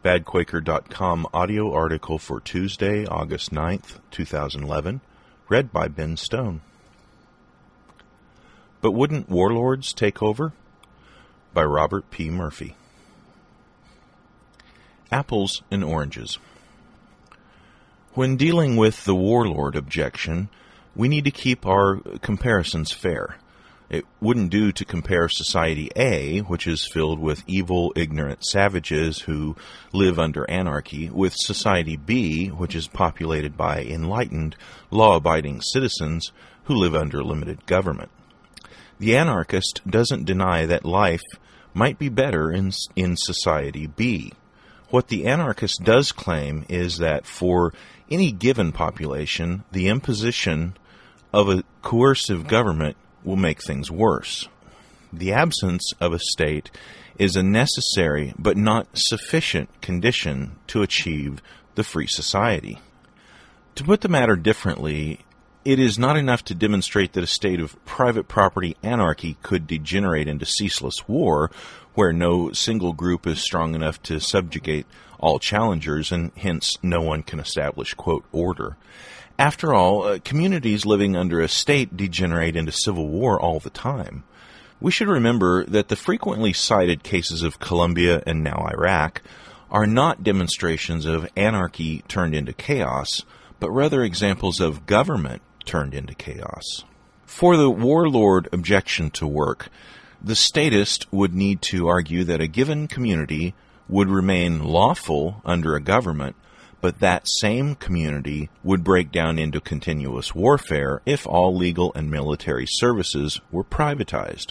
badquaker.com audio article for Tuesday, August 9th, 2011, read by Ben Stone. But Wouldn't Warlords Take Over? By Robert P. Murphy. Apples and oranges. When dealing with the warlord objection, we need to keep our comparisons fair. It wouldn't do to compare Society A, which is filled with evil, ignorant savages who live under anarchy, with Society B, which is populated by enlightened, law-abiding citizens who live under limited government. The anarchist doesn't deny that life might be better in Society B. What the anarchist does claim is that for any given population, the imposition of a coercive government will make things worse. The absence of a state is a necessary but not sufficient condition to achieve the free society. To put the matter differently, it is not enough to demonstrate that a state of private property anarchy could degenerate into ceaseless war, where no single group is strong enough to subjugate all challengers, and hence no one can establish, quote, order. After all, communities living under a state degenerate into civil war all the time. We should remember that the frequently cited cases of Colombia and now Iraq are not demonstrations of anarchy turned into chaos, but rather examples of government turned into chaos. For the warlord objection to work, the statist would need to argue that a given community would remain lawful under a government, but that same community would break down into continuous warfare if all legal and military services were privatized.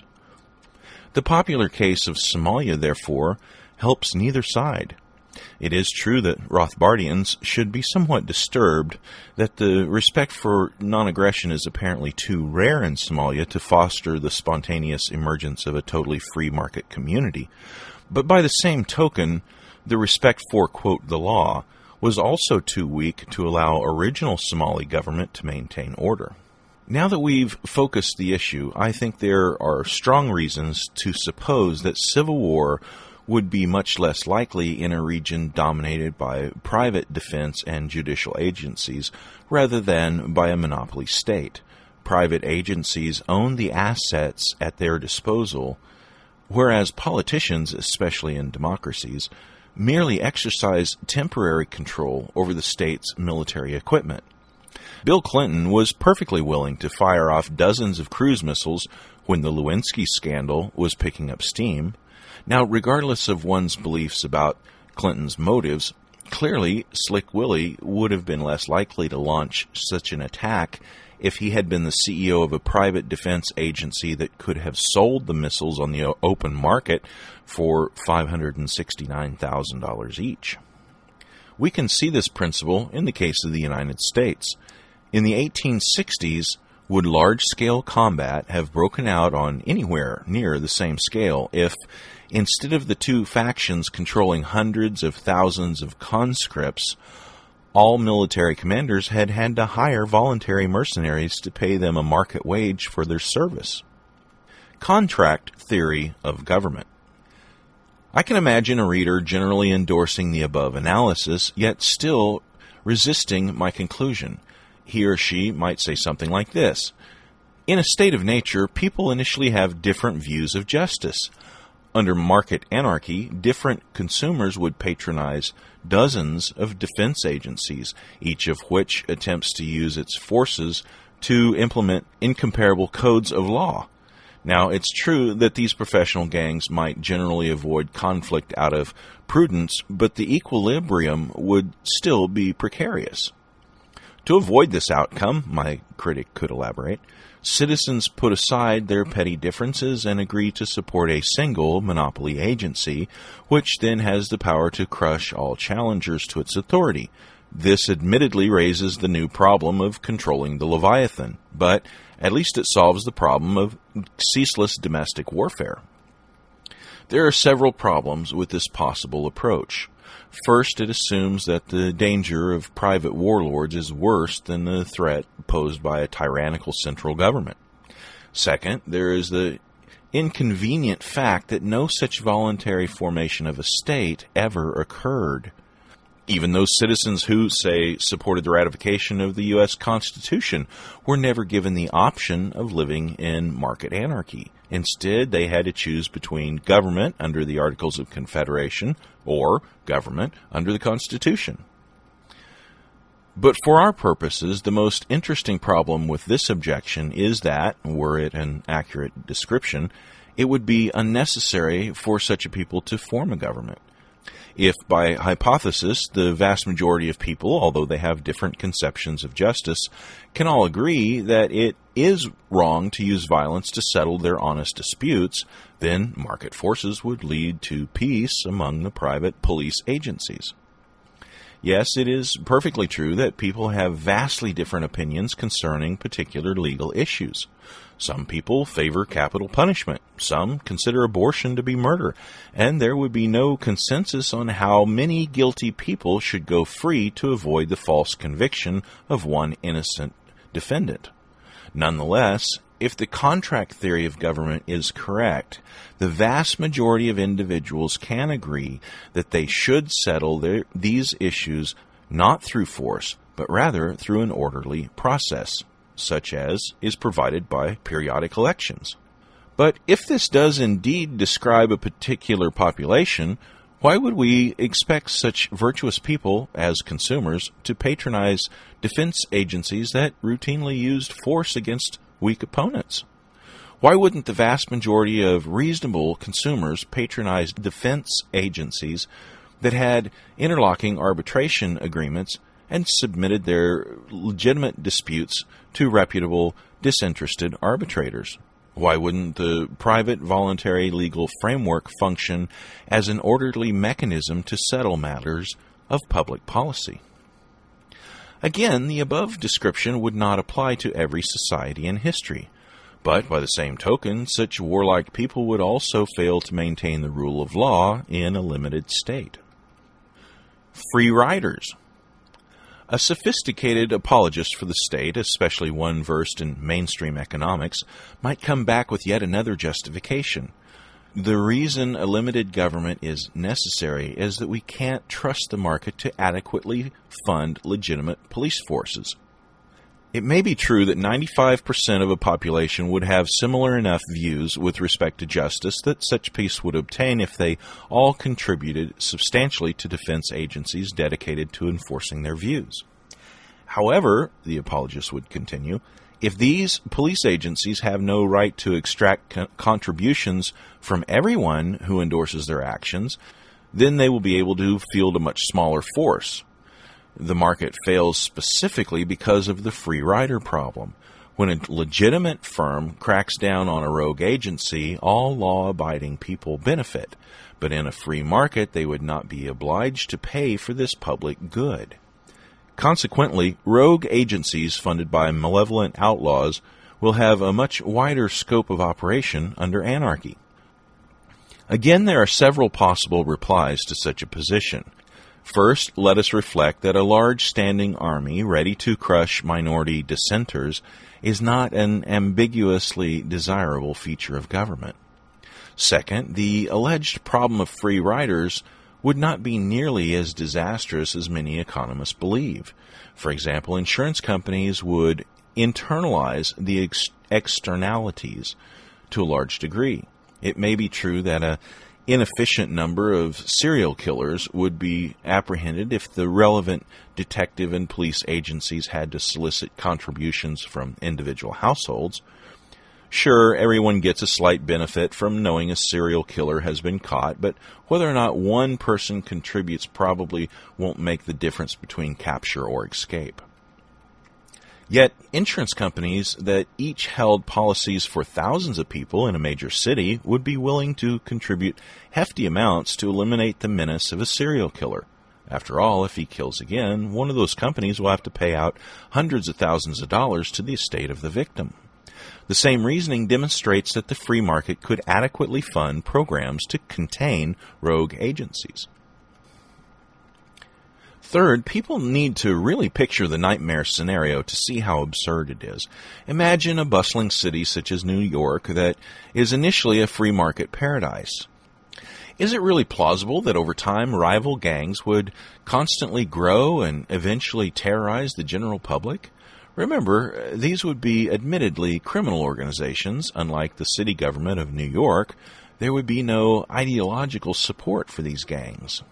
The popular case of Somalia, therefore, helps neither side. It is true that Rothbardians should be somewhat disturbed that the respect for non-aggression is apparently too rare in Somalia to foster the spontaneous emergence of a totally free market community. But by the same token, the respect for, quote, the law was also too weak to allow original Somali government to maintain order. Now that we've focused the issue, I think there are strong reasons to suppose that civil war would be much less likely in a region dominated by private defense and judicial agencies rather than by a monopoly state. Private agencies own the assets at their disposal, whereas politicians, especially in democracies, merely exercise temporary control over the state's military equipment. Bill Clinton was perfectly willing to fire off dozens of cruise missiles when the Lewinsky scandal was picking up steam. Now, regardless of one's beliefs about Clinton's motives, clearly Slick Willie would have been less likely to launch such an attack if he had been the CEO of a private defense agency that could have sold the missiles on the open market for $569,000 each. We can see this principle in the case of the United States. In the 1860s, would large-scale combat have broken out on anywhere near the same scale if, instead of the two factions controlling hundreds of thousands of conscripts, all military commanders had had to hire voluntary mercenaries to pay them a market wage for their service? Contract theory of government. I can imagine a reader generally endorsing the above analysis, yet still resisting my conclusion. He or she might say something like this: in a state of nature, people initially have different views of justice. Under market anarchy, different consumers would patronize dozens of defense agencies, each of which attempts to use its forces to implement incomparable codes of law. Now, it's true that these professional gangs might generally avoid conflict out of prudence, but the equilibrium would still be precarious. To avoid this outcome, my critic could elaborate, citizens put aside their petty differences and agree to support a single monopoly agency, which then has the power to crush all challengers to its authority. This admittedly raises the new problem of controlling the Leviathan, but at least it solves the problem of ceaseless domestic warfare. There are several problems with this possible approach. First, it assumes that the danger of private warlords is worse than the threat posed by a tyrannical central government. Second, there is the inconvenient fact that no such voluntary formation of a state ever occurred. Even those citizens who, say, supported the ratification of the U.S. Constitution were never given the option of living in market anarchy. Instead, they had to choose between government under the Articles of Confederation or government under the Constitution. But for our purposes, the most interesting problem with this objection is that, were it an accurate description, it would be unnecessary for such a people to form a government. If, by hypothesis, the vast majority of people, although they have different conceptions of justice, can all agree that it is wrong to use violence to settle their honest disputes, then market forces would lead to peace among the private police agencies. Yes, it is perfectly true that people have vastly different opinions concerning particular legal issues. Some people favor capital punishment, some consider abortion to be murder, and there would be no consensus on how many guilty people should go free to avoid the false conviction of one innocent defendant. Nonetheless, if the contract theory of government is correct, the vast majority of individuals can agree that they should settle these issues not through force, but rather through an orderly process, such as is provided by periodic elections. But if this does indeed describe a particular population, why would we expect such virtuous people, as consumers, to patronize defense agencies that routinely used force against weak opponents? Why wouldn't the vast majority of reasonable consumers patronize defense agencies that had interlocking arbitration agreements and submitted their legitimate disputes to reputable, disinterested arbitrators? Why wouldn't the private voluntary legal framework function as an orderly mechanism to settle matters of public policy? Again, the above description would not apply to every society in history, but by the same token, such warlike people would also fail to maintain the rule of law in a limited state. Free riders. A sophisticated apologist for the state, especially one versed in mainstream economics, might come back with yet another justification. The reason a limited government is necessary is that we can't trust the market to adequately fund legitimate police forces. It may be true that 95% of a population would have similar enough views with respect to justice that such peace would obtain if they all contributed substantially to defense agencies dedicated to enforcing their views. However, the apologist would continue, if these police agencies have no right to extract contributions from everyone who endorses their actions, then they will be able to field a much smaller force. The market fails specifically because of the free rider problem. When a legitimate firm cracks down on a rogue agency, all law-abiding people benefit, but in a free market they would not be obliged to pay for this public good. Consequently, rogue agencies funded by malevolent outlaws will have a much wider scope of operation under anarchy. Again, there are several possible replies to such a position. First, let us reflect that a large standing army ready to crush minority dissenters is not an ambiguously desirable feature of government. Second, the alleged problem of free riders would not be nearly as disastrous as many economists believe. For example, insurance companies would internalize the externalities to a large degree. It may be true that an inefficient number of serial killers would be apprehended if the relevant detective and police agencies had to solicit contributions from individual households. Sure, everyone gets a slight benefit from knowing a serial killer has been caught, but whether or not one person contributes probably won't make the difference between capture or escape. Yet, insurance companies that each held policies for thousands of people in a major city would be willing to contribute hefty amounts to eliminate the menace of a serial killer. After all, if he kills again, one of those companies will have to pay out hundreds of thousands of dollars to the estate of the victim. The same reasoning demonstrates that the free market could adequately fund programs to contain rogue agencies. Third, people need to really picture the nightmare scenario to see how absurd it is. Imagine a bustling city such as New York that is initially a free market paradise. Is it really plausible that over time rival gangs would constantly grow and eventually terrorize the general public? Remember, these would be admittedly criminal organizations. Unlike the city government of New York, there would be no ideological support for these gangs.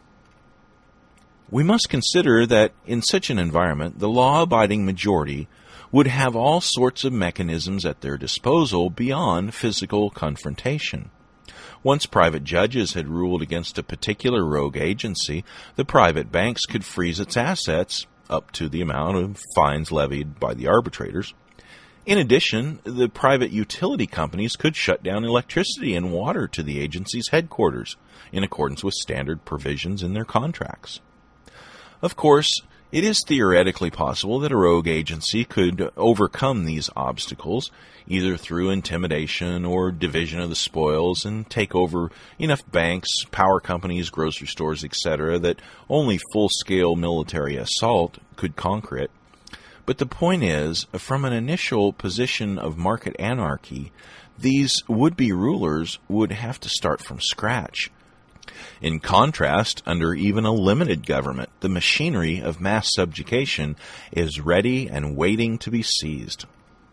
We must consider that in such an environment, the law-abiding majority would have all sorts of mechanisms at their disposal beyond physical confrontation. Once private judges had ruled against a particular rogue agency, the private banks could freeze its assets up to the amount of fines levied by the arbitrators. In addition, the private utility companies could shut down electricity and water to the agency's headquarters in accordance with standard provisions in their contracts. Of course, it is theoretically possible that a rogue agency could overcome these obstacles, either through intimidation or division of the spoils, and take over enough banks, power companies, grocery stores, etc., that only full-scale military assault could conquer it. But the point is, from an initial position of market anarchy, these would-be rulers would have to start from scratch. In contrast, under even a limited government, the machinery of mass subjugation is ready and waiting to be seized.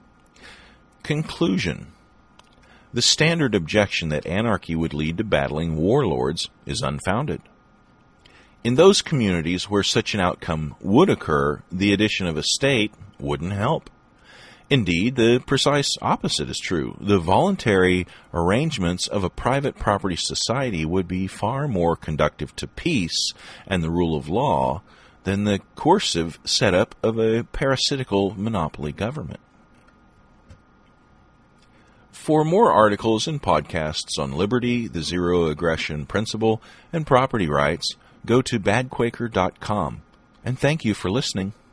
Conclusion. The standard objection that anarchy would lead to battling warlords is unfounded. In those communities where such an outcome would occur, the addition of a state wouldn't help. Indeed, the precise opposite is true. The voluntary arrangements of a private property society would be far more conducive to peace and the rule of law than the coercive setup of a parasitical monopoly government. For more articles and podcasts on liberty, the zero aggression principle, and property rights, go to badquaker.com. And thank you for listening.